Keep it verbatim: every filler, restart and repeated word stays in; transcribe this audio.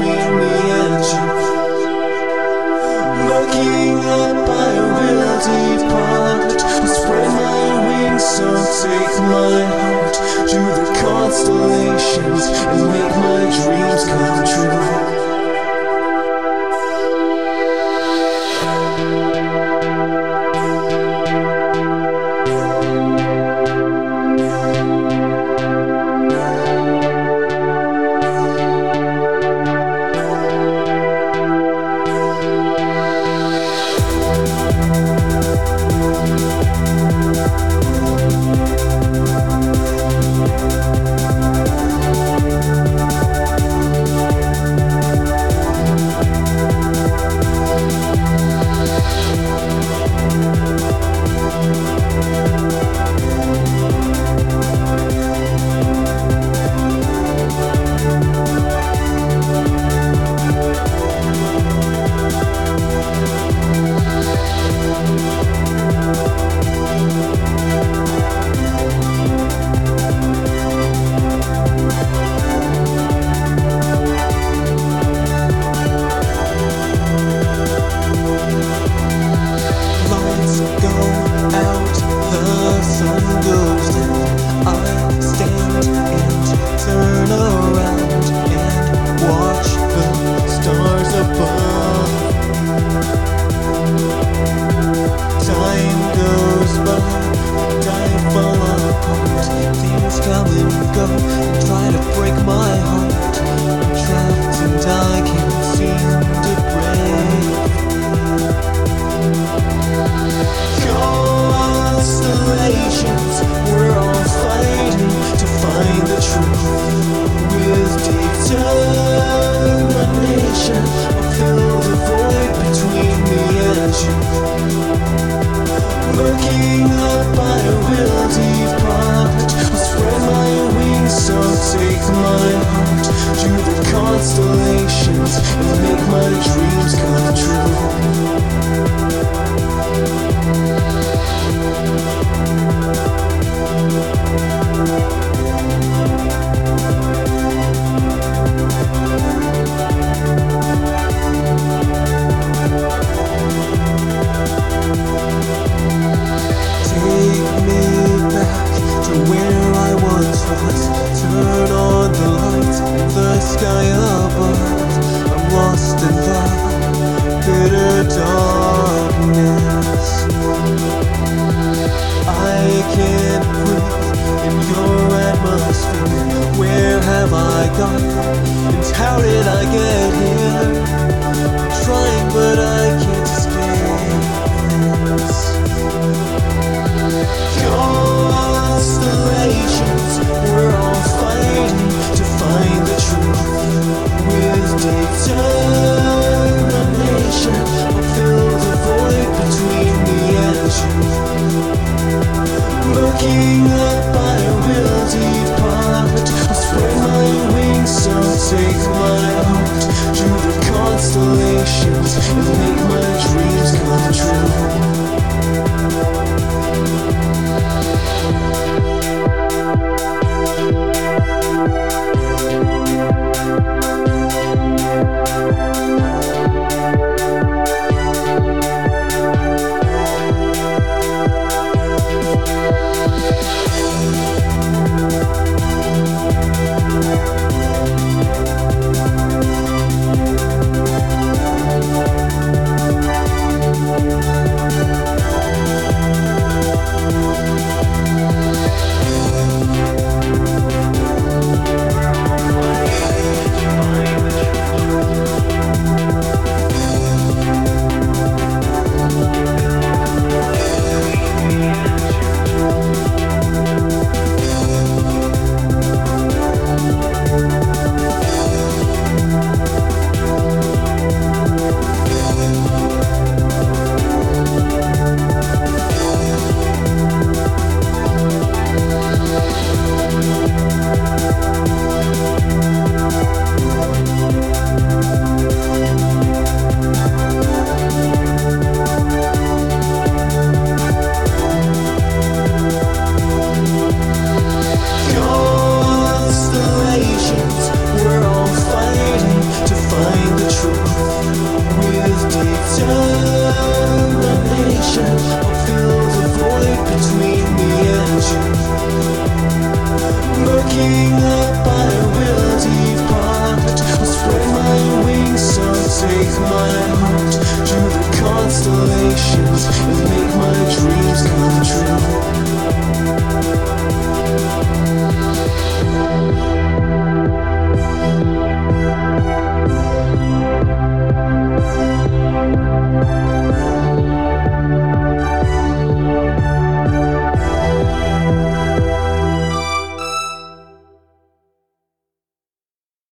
between me and you. Looking up I will depart, I'll spread my wings, so take my heart to the constellations and make my dreams come true. Try to break my heart, I'm trapped and I can't seem to break. Constellations, we're all fighting to find the truth. With determination, I'll fill the void between me and you. Looking up I will depart, I'll spread my wings, so take my heart to the constellations and make my dreams come true. Take me back to where I once was. Turn on the lights in the sky above. I'm lost